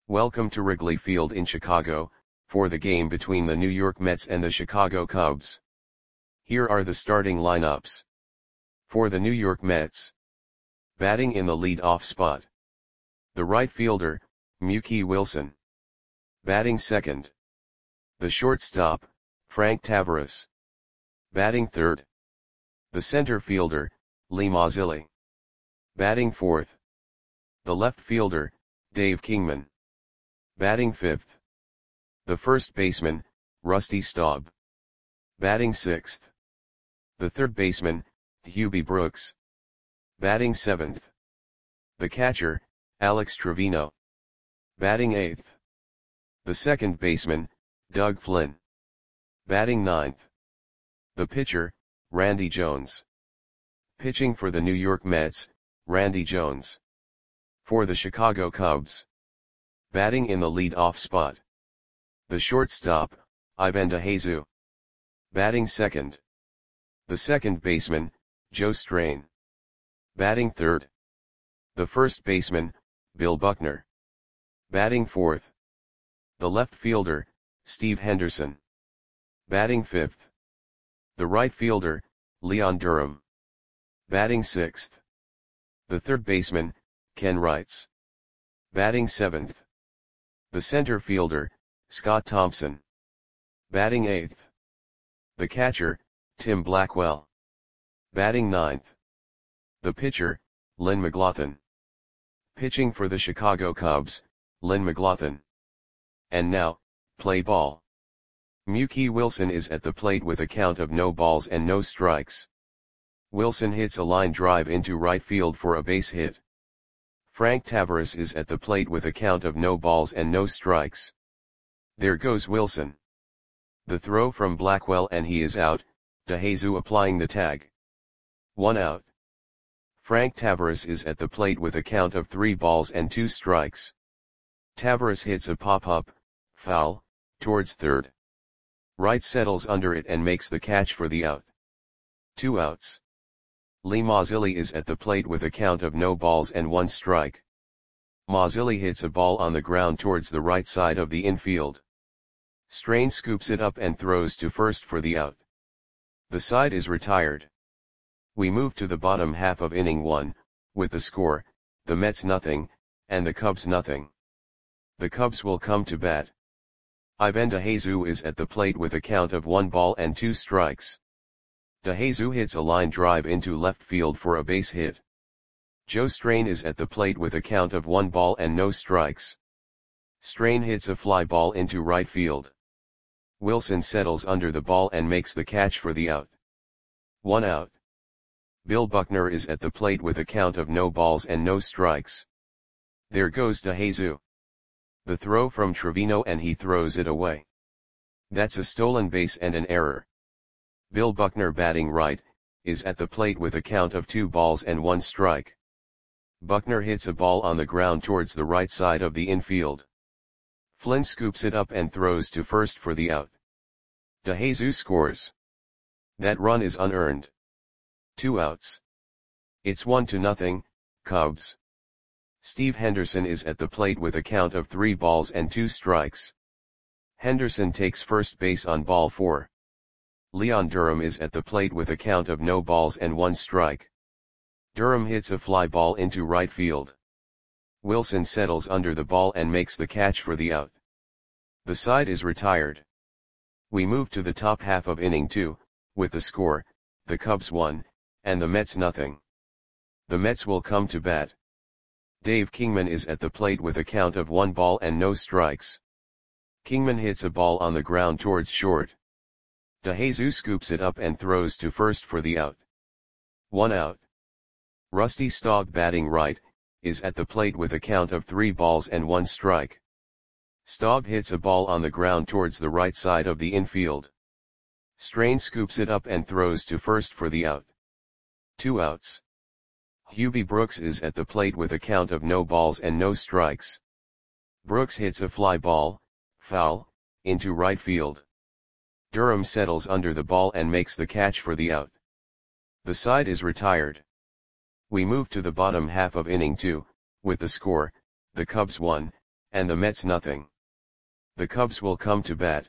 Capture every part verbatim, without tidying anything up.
Welcome to Wrigley Field in Chicago, for the game between the New York Mets and the Chicago Cubs. Here are the starting lineups. For the New York Mets. Batting in the lead-off spot. The right fielder, Mookie Wilson. Batting second. The shortstop, Frank Taveras. Batting third. The center fielder, Lee Mazzilli. Batting fourth. The left fielder, Dave Kingman. Batting fifth. The first baseman, Rusty Staub. Batting sixth. The third baseman, Hubie Brooks. Batting seventh. The catcher, Alex Trevino. Batting eighth. The second baseman, Doug Flynn. Batting ninth. The pitcher, Randy Jones. Pitching for the New York Mets, Randy Jones. For the Chicago Cubs. Batting in the lead-off spot. The shortstop, Ivan DeJesus. Batting second. The second baseman, Joe Strain. Batting third. The first baseman, Bill Buckner. Batting fourth. The left fielder, Steve Henderson. Batting fifth. The right fielder, Leon Durham. Batting sixth. The third baseman, Ken Wrights. Batting seventh. The center fielder, Scott Thompson. Batting eighth. The catcher, Tim Blackwell. Batting ninth. The pitcher, Lynn McLaughlin. Pitching for the Chicago Cubs, Lynn McLaughlin. And now, play ball. Mookie Wilson is at the plate with a count of no balls and no strikes. Wilson hits a line drive into right field for a base hit. Frank Taveras is at the plate with a count of no balls and no strikes. There goes Wilson. The throw from Blackwell and he is out, DeJesus applying the tag. One out. Frank Taveras is at the plate with a count of three balls and two strikes. Taveras hits a pop-up, foul, towards third. Wright settles under it and makes the catch for the out. Two outs. Lee Mazzilli is at the plate with a count of no balls and one strike. Mazzilli hits a ball on the ground towards the right side of the infield. Strain scoops it up and throws to first for the out. The side is retired. We move to the bottom half of inning one, with the score, the Mets nothing, and the Cubs nothing. The Cubs will come to bat. Ivan DeJesus is at the plate with a count of one ball and two strikes. DeJesus hits a line drive into left field for a base hit. Joe Strain is at the plate with a count of one ball and no strikes. Strain hits a fly ball into right field. Wilson settles under the ball and makes the catch for the out. One out. Bill Buckner is at the plate with a count of no balls and no strikes. There goes DeJesus. The throw from Trevino and he throws it away. That's a stolen base and an error. Bill Buckner, batting right, is at the plate with a count of two balls and one strike. Buckner hits a ball on the ground towards the right side of the infield. Flynn scoops it up and throws to first for the out. DeJesus scores. That run is unearned. Two outs. It's one to nothing, Cubs. Steve Henderson is at the plate with a count of three balls and two strikes. Henderson takes first base on ball four. Leon Durham is at the plate with a count of no balls and one strike. Durham hits a fly ball into right field. Wilson settles under the ball and makes the catch for the out. The side is retired. We move to the top half of inning two, with the score, the Cubs one, and the Mets nothing. The Mets will come to bat. Dave Kingman is at the plate with a count of one ball and no strikes. Kingman hits a ball on the ground towards short. DeJesus scoops it up and throws to first for the out. One out. Rusty Staub, batting right, is at the plate with a count of three balls and one strike. Staub hits a ball on the ground towards the right side of the infield. Strain scoops it up and throws to first for the out. Two outs. Hubie Brooks is at the plate with a count of no balls and no strikes. Brooks hits a fly ball, foul, into right field. Durham settles under the ball and makes the catch for the out. The side is retired. We move to the bottom half of inning two, with the score, the Cubs one, and the Mets nothing. The Cubs will come to bat.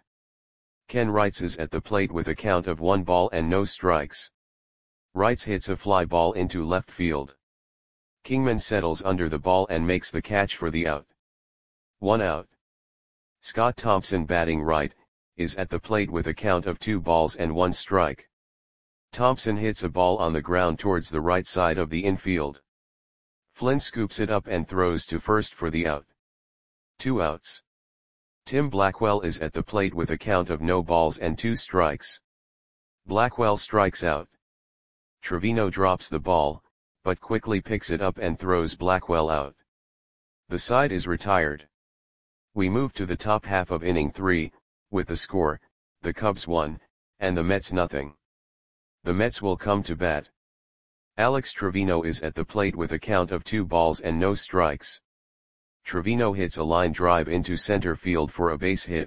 Ken Wrights is at the plate with a count of one ball and no strikes. Wrights hits a fly ball into left field. Kingman settles under the ball and makes the catch for the out. One out. Scott Thompson, batting right, is at the plate with a count of two balls and one strike. Thompson hits a ball on the ground towards the right side of the infield. Flynn scoops it up and throws to first for the out. Two outs. Tim Blackwell is at the plate with a count of no balls and two strikes. Blackwell strikes out. Trevino drops the ball, but quickly picks it up and throws Blackwell out. The side is retired. We move to the top half of inning three, with the score, the Cubs one, and the Mets nothing. The Mets will come to bat. Alex Trevino is at the plate with a count of two balls and no strikes. Trevino hits a line drive into center field for a base hit.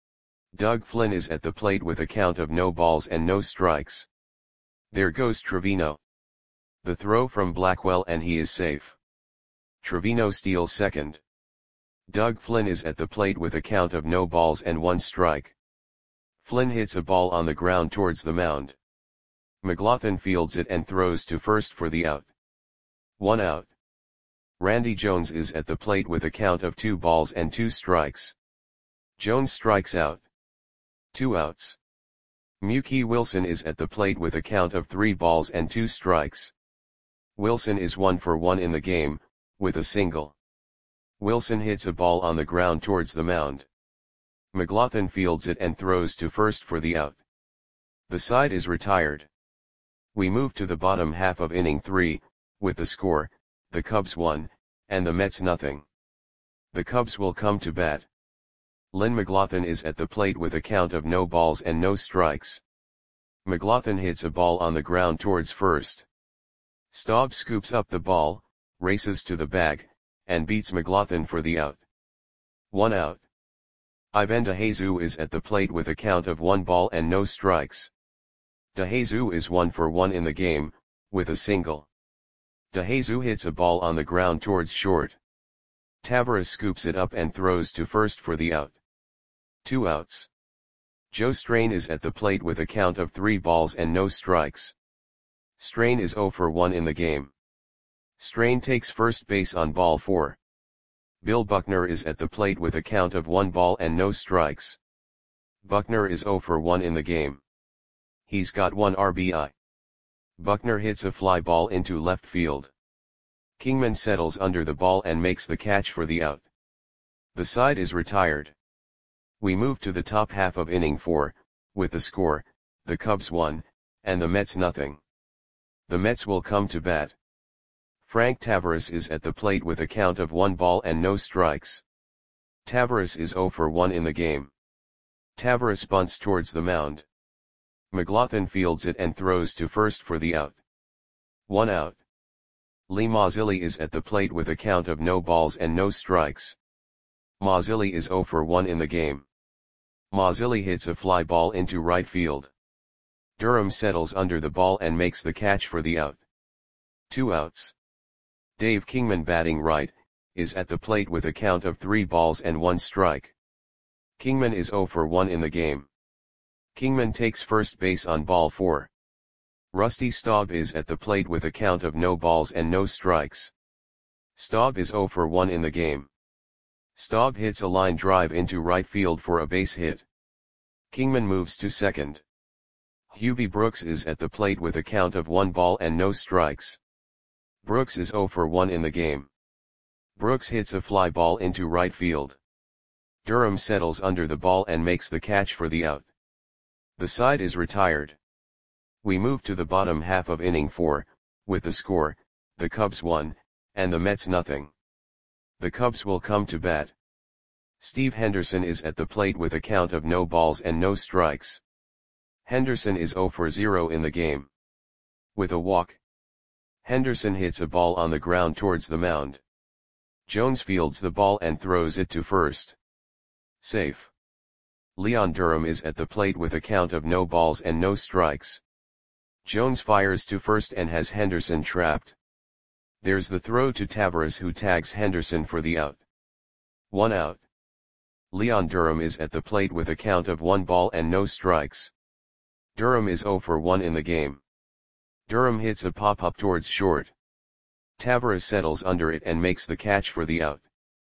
Doug Flynn is at the plate with a count of no balls and no strikes. There goes Trevino. The throw from Blackwell and he is safe. Trevino steals second. Doug Flynn is at the plate with a count of no balls and one strike. Flynn hits a ball on the ground towards the mound. McLaughlin fields it and throws to first for the out. One out. Randy Jones is at the plate with a count of two balls and two strikes. Jones strikes out. Two outs. Mookie Wilson is at the plate with a count of three balls and two strikes. Wilson is one for one in the game, with a single. Wilson hits a ball on the ground towards the mound. McLaughlin fields it and throws to first for the out. The side is retired. We move to the bottom half of inning three, with the score, the Cubs one, and the Mets nothing. The Cubs will come to bat. Lynn McLaughlin is at the plate with a count of no balls and no strikes. McLaughlin hits a ball on the ground towards first. Staub scoops up the ball, races to the bag, and beats McLaughlin for the out. One out. Ivan DeJesus is at the plate with a count of one ball and no strikes. DeJesus is one for one in the game, with a single. DeJesus hits a ball on the ground towards short. Taveras scoops it up and throws to first for the out. Two outs. Joe Strain is at the plate with a count of three balls and no strikes. Strain is zero for one in the game. Strain takes first base on ball four. Bill Buckner is at the plate with a count of one ball and no strikes. Buckner is zero for one in the game. He's got one R B I. Buckner hits a fly ball into left field. Kingman settles under the ball and makes the catch for the out. The side is retired. We move to the top half of inning four, with the score, the Cubs one, and the Mets nothing. The Mets will come to bat. Frank Taveras is at the plate with a count of one ball and no strikes. Taveras is zero for one in the game. Taveras bunts towards the mound. McLaughlin fields it and throws to first for the out. One out. Lee Mazzilli is at the plate with a count of no balls and no strikes. Mazzilli is zero for one in the game. Mazzilli hits a fly ball into right field. Durham settles under the ball and makes the catch for the out. Two outs. Dave Kingman, batting right, is at the plate with a count of three balls and one strike. Kingman is zero for one in the game. Kingman takes first base on ball four. Rusty Staub is at the plate with a count of no balls and no strikes. Staub is zero for one in the game. Staub hits a line drive into right field for a base hit. Kingman moves to second. Hubie Brooks is at the plate with a count of one ball and no strikes. Brooks is zero for one in the game. Brooks hits a fly ball into right field. Durham settles under the ball and makes the catch for the out. The side is retired. We move to the bottom half of inning four, with the score, the Cubs one, and the Mets nothing. The Cubs will come to bat. Steve Henderson is at the plate with a count of no balls and no strikes. Henderson is zero for zero in the game. With a walk. Henderson hits a ball on the ground towards the mound. Jones fields the ball and throws it to first. Safe. Leon Durham is at the plate with a count of no balls and no strikes. Jones fires to first and has Henderson trapped. There's the throw to Taveras, who tags Henderson for the out. One out. Leon Durham is at the plate with a count of one ball and no strikes. Durham is zero for one in the game. Durham hits a pop-up towards short. Tavares settles under it and makes the catch for the out.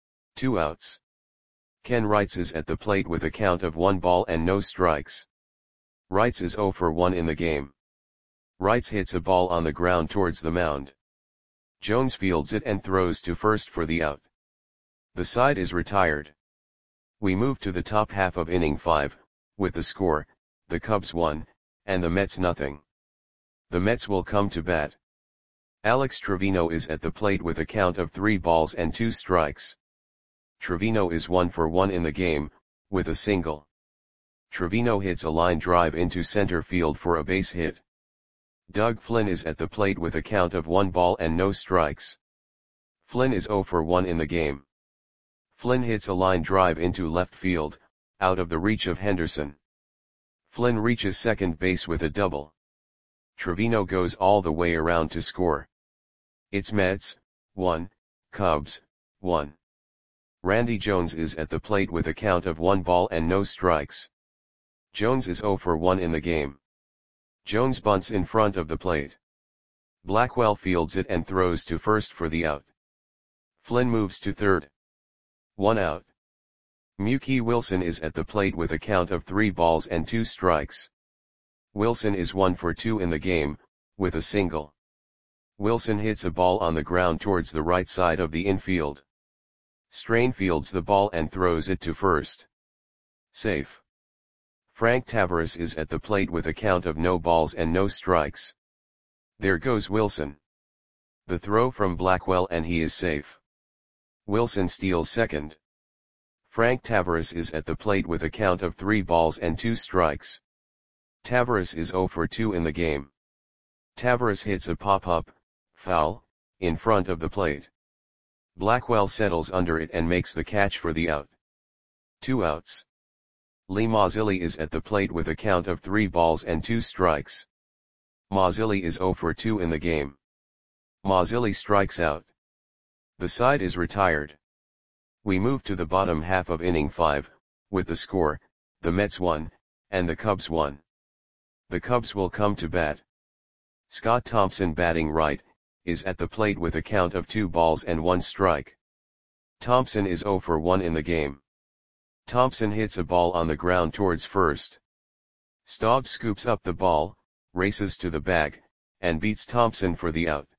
Two outs. Ken Wrights is at the plate with a count of one ball and no strikes. Wrights is zero for one in the game. Wrights hits a ball on the ground towards the mound. Jones fields it and throws to first for the out. The side is retired. We move to the top half of inning five, with the score, the Cubs one, and the Mets nothing. The Mets will come to bat. Alex Trevino is at the plate with a count of three balls and two strikes. Trevino is one for one in the game, with a single. Trevino hits a line drive into center field for a base hit. Doug Flynn is at the plate with a count of one ball and no strikes. Flynn is zero for one in the game. Flynn hits a line drive into left field, out of the reach of Henderson. Flynn reaches second base with a double. Trevino goes all the way around to score. It's Mets, one, Cubs, one. Randy Jones is at the plate with a count of one ball and no strikes. Jones is zero for one in the game. Jones bunts in front of the plate. Blackwell fields it and throws to first for the out. Flynn moves to third. One out. Mookie Wilson is at the plate with a count of three balls and two strikes. Wilson is one for two in the game, with a single. Wilson hits a ball on the ground towards the right side of the infield. Strain fields the ball and throws it to first. Safe. Frank Tavares is at the plate with a count of no balls and no strikes. There goes Wilson. The throw from Blackwell and he is safe. Wilson steals second. Frank Tavares is at the plate with a count of three balls and two strikes. Tavares is zero for two in the game. Tavares hits a pop-up, foul, in front of the plate. Blackwell settles under it and makes the catch for the out. Two outs. Lee Mazzilli is at the plate with a count of three balls and two strikes. Mazzilli is zero for two in the game. Mazzilli strikes out. The side is retired. We move to the bottom half of inning five, with the score, the Mets one, and the Cubs one. The Cubs will come to bat. Scott Thompson, batting right, is at the plate with a count of two balls and one strike. Thompson is zero for one in the game. Thompson hits a ball on the ground towards first. Staub scoops up the ball, races to the bag, and beats Thompson for the out.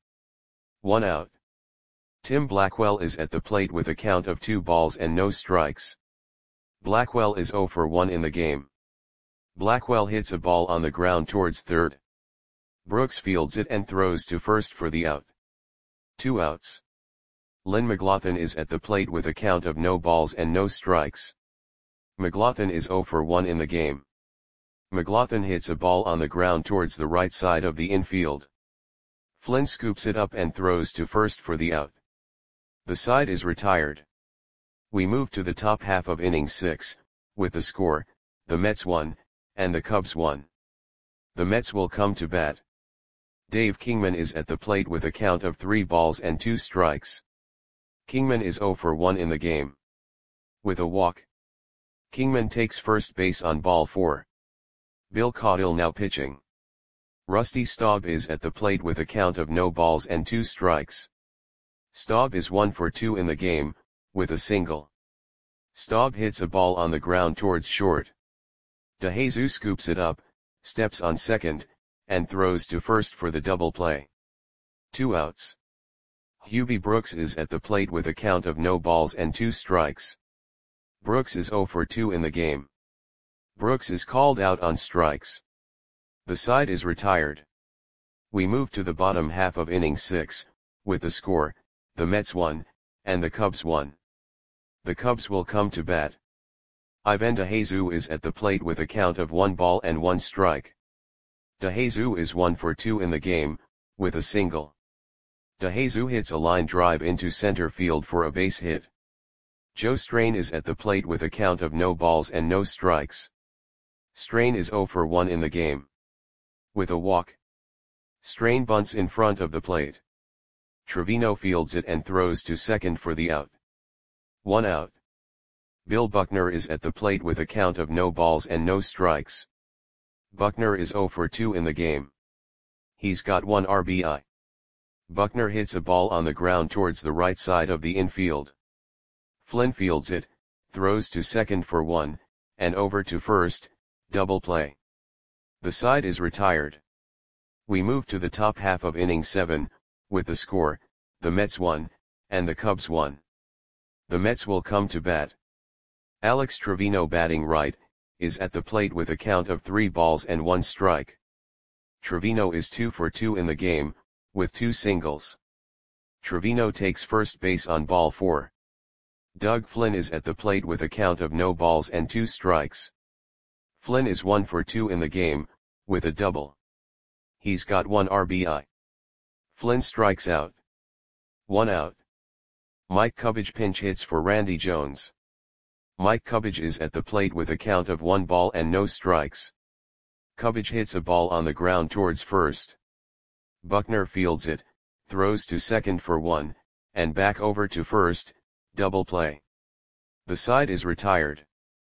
One out. Tim Blackwell is at the plate with a count of two balls and no strikes. Blackwell is zero for one in the game. Blackwell hits a ball on the ground towards third. Brooks fields it and throws to first for the out. Two outs. Lynn McLaughlin is at the plate with a count of no balls and no strikes. McLaughlin is zero for one in the game. McLaughlin hits a ball on the ground towards the right side of the infield. Flynn scoops it up and throws to first for the out. The side is retired. We move to the top half of inning six, with the score, the Mets one, and the Cubs one. The Mets will come to bat. Dave Kingman is at the plate with a count of three balls and two strikes. Kingman is zero for one in the game. With a walk. Kingman takes first base on ball four. Bill Caudill now pitching. Rusty Staub is at the plate with a count of no balls and two strikes. Staub is one for two in the game, with a single. Staub hits a ball on the ground towards short. DeJesus scoops it up, steps on second, and throws to first for the double play. Two outs. Hubie Brooks is at the plate with a count of no balls and two strikes. Brooks is zero for two in the game. Brooks is called out on strikes. The side is retired. We move to the bottom half of inning six, with the score, the Mets one, and the Cubs one. The Cubs will come to bat. Ivan DeJesus is at the plate with a count of one ball and one strike. DeJesus is one for two in the game, with a single. DeJesus hits a line drive into center field for a base hit. Joe Strain is at the plate with a count of no balls and no strikes. Strain is zero for one in the game. With a walk. Strain bunts in front of the plate. Trevino fields it and throws to second for the out. One out. Bill Buckner is at the plate with a count of no balls and no strikes. Buckner is zero for two in the game. He's got one R B I. Buckner hits a ball on the ground towards the right side of the infield. Flynn fields it, throws to second for one, and over to first, double play. The side is retired. We move to the top half of inning seven, with the score, the Mets won, and the Cubs won. The Mets will come to bat. Alex Trevino, batting right, is at the plate with a count of three balls and one strike. Trevino is two for two in the game, with two singles. Trevino takes first base on ball four. Doug Flynn is at the plate with a count of no balls and two strikes. Flynn is one for two in the game, with a double. He's got one R B I. Flynn strikes out. One out. Mike Cubbage pinch hits for Randy Jones. Mike Cubbage is at the plate with a count of one ball and no strikes. Cubbage hits a ball on the ground towards first. Buckner fields it, throws to second for one, and back over to first, double play. The side is retired.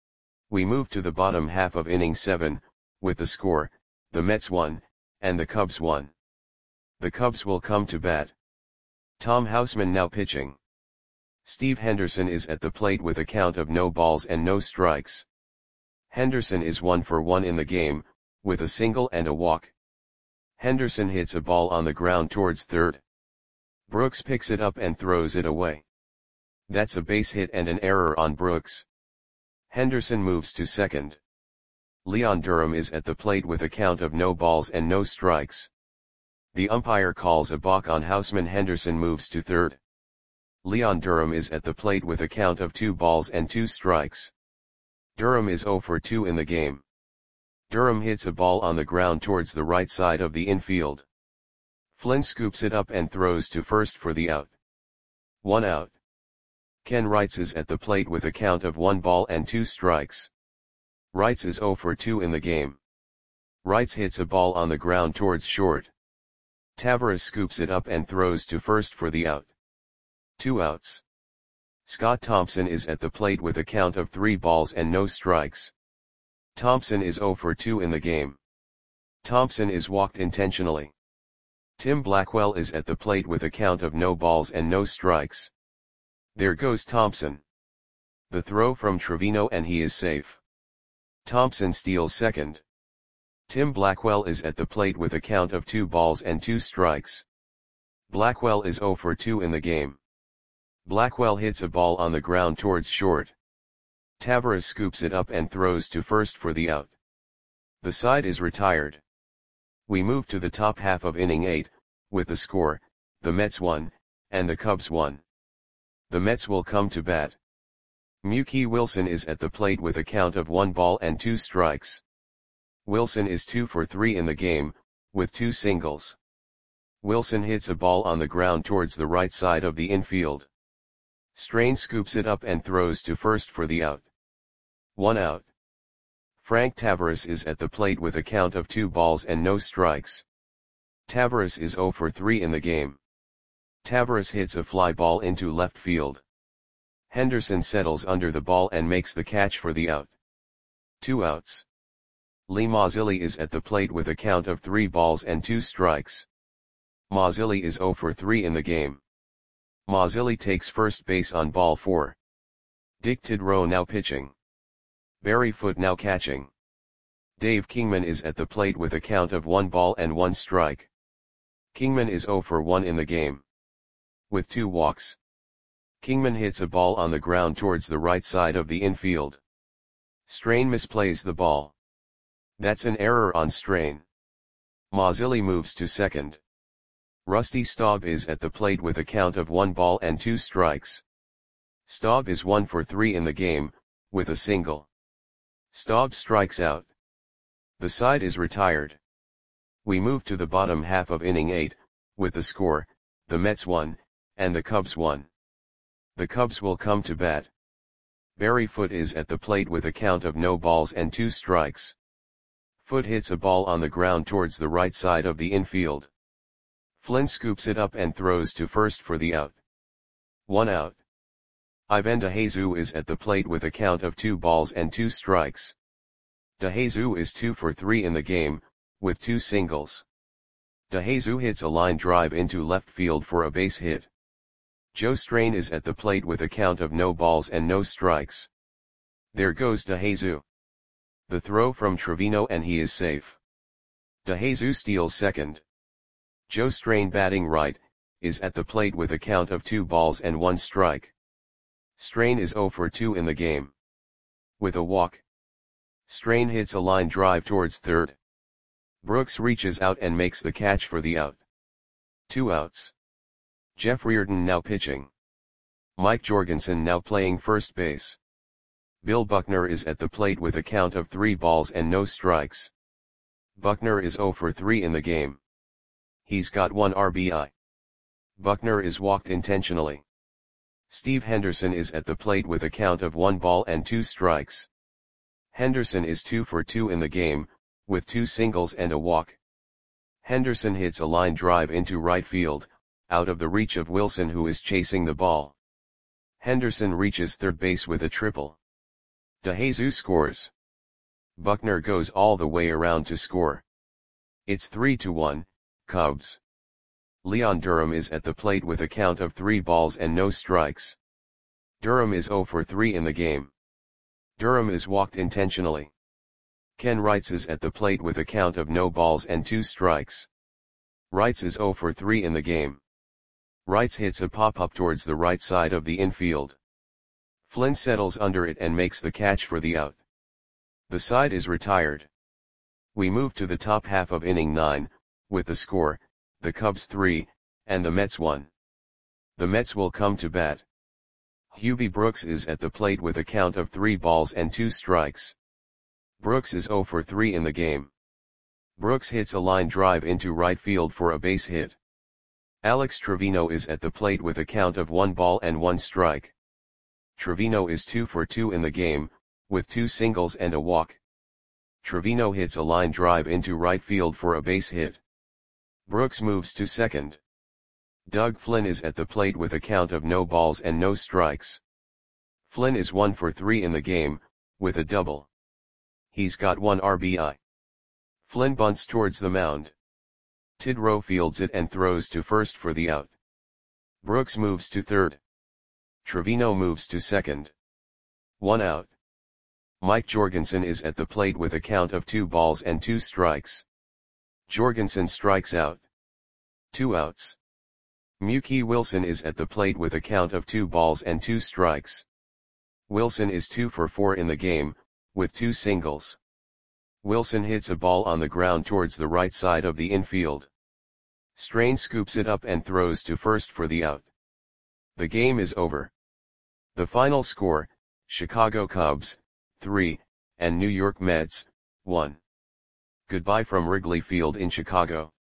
We move to the bottom half of inning seven, with the score, the Mets won, and the Cubs won. The Cubs will come to bat. Tom Houseman now pitching. Steve Henderson is at the plate with a count of no balls and no strikes. Henderson is one for one in the game, with a single and a walk. Henderson hits a ball on the ground towards third. Brooks picks it up and throws it away. That's a base hit and an error on Brooks. Henderson moves to second. Leon Durham is at the plate with a count of no balls and no strikes. The umpire calls a balk on Houseman. Henderson moves to third. Leon Durham is at the plate with a count of two balls and two strikes. Durham is zero for two in the game. Durham hits a ball on the ground towards the right side of the infield. Flynn scoops it up and throws to first for the out. One out. Ken Wrights is at the plate with a count of one ball and two strikes. Wrights is zero for two in the game. Wrights hits a ball on the ground towards short. Tavares scoops it up and throws to first for the out. Two outs. Scott Thompson is at the plate with a count of three balls and no strikes. Thompson is zero for two in the game. Thompson is walked intentionally. Tim Blackwell is at the plate with a count of no balls and no strikes. There goes Thompson. The throw from Trevino and he is safe. Thompson steals second. Tim Blackwell is at the plate with a count of two balls and two strikes. Blackwell is zero for two in the game. Blackwell hits a ball on the ground towards short. Tavares scoops it up and throws to first for the out. The side is retired. We move to the top half of inning eight, with the score, the Mets won, and the Cubs won. The Mets will come to bat. Mookie Wilson is at the plate with a count of one ball and two strikes. Wilson is two for three in the game, with two singles. Wilson hits a ball on the ground towards the right side of the infield. Strain scoops it up and throws to first for the out. One out. Frank Tavares is at the plate with a count of two balls and no strikes. Tavares is zero for three in the game. Tavares hits a fly ball into left field. Henderson settles under the ball and makes the catch for the out. Two outs. Lee Mazzilli is at the plate with a count of three balls and two strikes. Mazzilli is zero for three in the game. Mazzilli takes first base on ball four. Dick Tidrow now pitching. Barry Foote now catching. Dave Kingman is at the plate with a count of one ball and one strike. Kingman is zero for one in the game. With two walks. Kingman hits a ball on the ground towards the right side of the infield. Strain misplays the ball. That's an error on Strain. Mazzilli moves to second. Rusty Staub is at the plate with a count of one ball and two strikes. Staub is one for three in the game, with a single. Staub strikes out. The side is retired. We move to the bottom half of inning eight, with the score, the Mets won, and the Cubs won. The Cubs will come to bat. Barry Foote is at the plate with a count of no balls and two strikes. Foote hits a ball on the ground towards the right side of the infield. Flynn scoops it up and throws to first for the out. One out. Ivan DeJesus is at the plate with a count of two balls and two strikes. DeJesus is two for three in the game, with two singles. DeJesus hits a line drive into left field for a base hit. Joe Strain is at the plate with a count of no balls and no strikes. There goes DeJesus. The throw from Trevino and he is safe. DeJesus steals second. Joe Strain, batting right, is at the plate with a count of two balls and one strike. Strain is zero for two in the game. With a walk, Strain hits a line drive towards third. Brooks reaches out and makes the catch for the out. Two outs. Jeff Reardon now pitching. Mike Jorgensen now playing first base. Bill Buckner is at the plate with a count of three balls and no strikes. Buckner is zero for three in the game. He's got one R B I. Buckner is walked intentionally. Steve Henderson is at the plate with a count of one ball and two strikes. Henderson is two for two in the game, with two singles and a walk. Henderson hits a line drive into right field, out of the reach of Wilson, who is chasing the ball. Henderson reaches third base with a triple. DeJesus scores. Buckner goes all the way around to score. It's three to one, Cubs. Leon Durham is at the plate with a count of three balls and no strikes. Durham is zero for three in the game. Durham is walked intentionally. Ken Wrights is at the plate with a count of no balls and two strikes. Wrights is zero for three in the game. Wrights hits a pop-up towards the right side of the infield. Flynn settles under it and makes the catch for the out. The side is retired. We move to the top half of inning nine, with the score, the Cubs three, and the Mets one. The Mets will come to bat. Hubie Brooks is at the plate with a count of three balls and two strikes. Brooks is zero for three in the game. Brooks hits a line drive into right field for a base hit. Alex Trevino is at the plate with a count of one ball and one strike. Trevino is two for two in the game, with two singles and a walk. Trevino hits a line drive into right field for a base hit. Brooks moves to second. Doug Flynn is at the plate with a count of no balls and no strikes. Flynn is one for three in the game, with a double. He's got one R B I. Flynn bunts towards the mound. Tidrow fields it and throws to first for the out. Brooks moves to third. Trevino moves to second. One out. Mike Jorgensen is at the plate with a count of two balls and two strikes. Jorgensen strikes out. Two outs. Mookie Wilson is at the plate with a count of two balls and two strikes. Wilson is two for four in the game, with two singles. Wilson hits a ball on the ground towards the right side of the infield. Strain scoops it up and throws to first for the out. The game is over. The final score, Chicago Cubs, three, and New York Mets, one. Goodbye from Wrigley Field in Chicago.